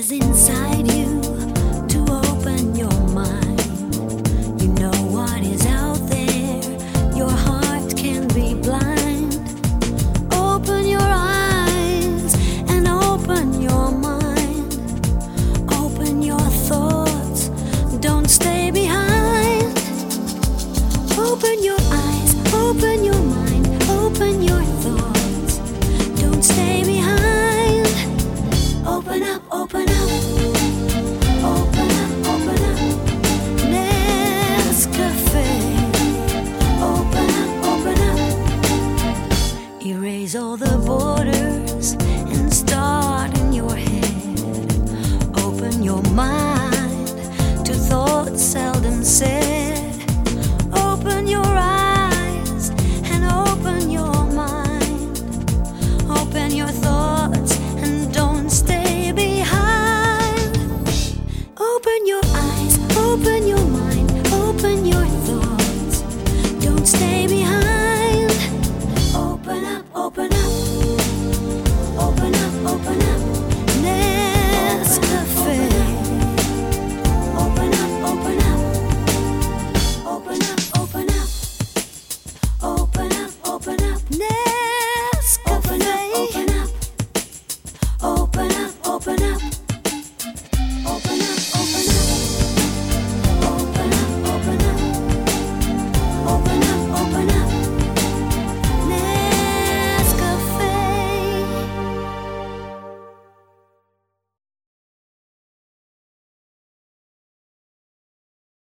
is inside you to open your mind. You know what is out there, your heart can be blind. Open your eyes and open your mind. Open your thoughts, don't stay behind. Open your eyes, open your mind, open your thoughts, don't stay behind. Open up, open up, open up, open up. Nescafe. Open up, open up. Erase all the boys.